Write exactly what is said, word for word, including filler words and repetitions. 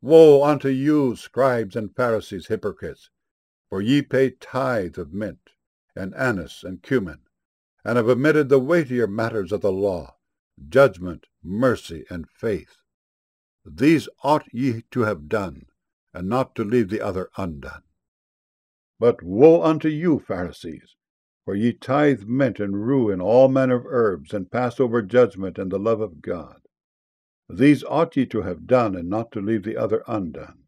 Woe unto you, scribes and Pharisees, hypocrites! For ye pay tithe of mint, and anise, and cumin, and have omitted the weightier matters of the law, judgment, mercy, and faith. These ought ye to have done, and not to leave the other undone. But woe unto you, Pharisees! For ye tithe mint and rue and all manner of herbs, and pass over judgment and the love of God. These ought ye to have done, and not to leave the other undone.